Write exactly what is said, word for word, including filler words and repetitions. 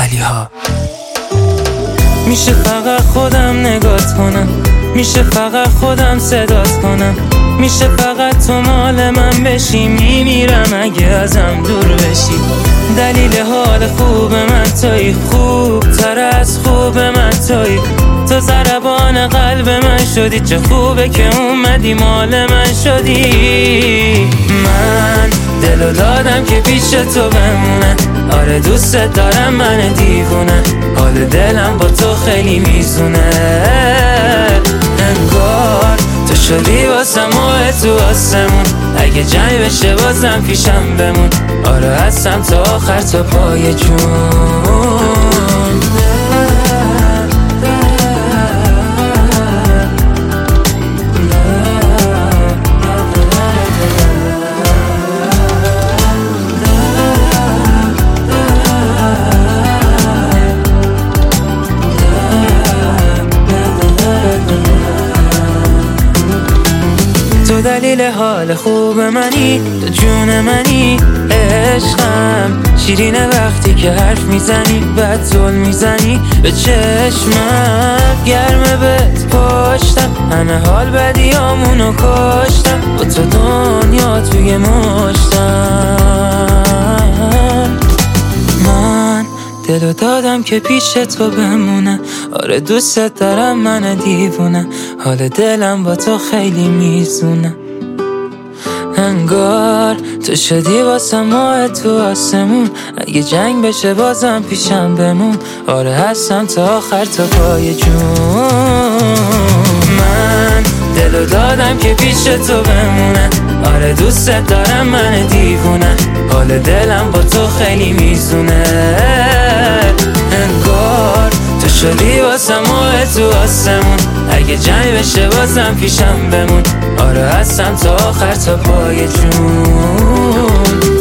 ولی ها. میشه فقط خودم نگات کنم، میشه فقط خودم صدات کنم، میشه فقط تو مال من بشی، میمیرم اگه ازم دور بشی. دلیل حال خوب من تویی، خوب تر از خوب من تویی، تو ضربان قلب من شدی، چه خوبه که اومدی مال من شدی. من دلو دادم که پیش تو بمونه، آره دوست دارم من دیوونه، حال دلم با تو خیلی میزونه. انگار تو شدی واسم ماه تو آسمون، اگه جنگ بشه بازم پیشم بمون، آره هستم تا آخر تا پای جون. تو دلیل حال خوب منی، تو جون منی، عشقم شیرینه وقتی که حرف میزنی، بعد زل میزنی به چشمم، گرمه بهت پشتم، همه حال بدیامونو کشتم، با تو دنیا توی مشتم. من دلو دادم که پیش تو بمونه، آره دوست دارم من دیوونه، حال دلم با تو خیلی میزونه. انگار تو شدی واسه ماه تو آسمون، اگه جنگ بشه بازم پیشم بمون، آره هستم تا آخر تا پای جون. من دلو دادم که پیش تو بمونه، آره دوست دارم من دیوونه، حال دلم با تو خیلی میزونه. انگار تو شدی واسه ماه تو آسمون، اگه جنگ بشه بازم پیشم بمون، آره هستم تا آخر تا پای جون.